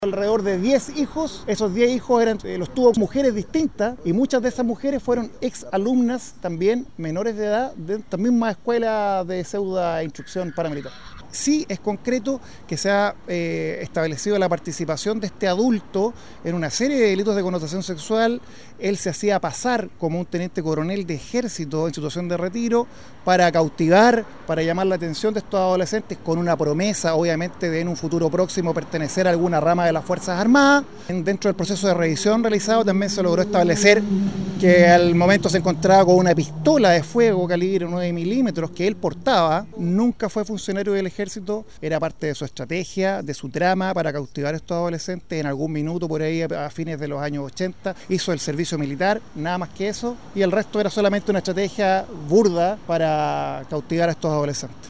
Alrededor de 10 hijos, esos 10 hijos los tuvo mujeres distintas y muchas de esas mujeres fueron ex alumnas también menores de edad de esta misma escuela de pseudo instrucción paramilitar. Sí es concreto que se ha establecido la participación de este adulto en una serie de delitos de connotación sexual. Él se hacía pasar como un teniente coronel de ejército en situación de retiro para cautivar, para llamar la atención de estos adolescentes con una promesa, obviamente, de en un futuro próximo pertenecer a alguna rama de las Fuerzas Armadas. Dentro del proceso de revisión realizado también se logró establecer que al momento se encontraba con una pistola de fuego calibre 9 milímetros que él portaba. Nunca fue funcionario del ejército, era parte de su estrategia, de su trama para cautivar a estos adolescentes. En algún minuto por ahí a fines de los años 80 hizo el servicio militar, nada más que eso, y el resto era solamente una estrategia burda para cautivar a estos adolescentes.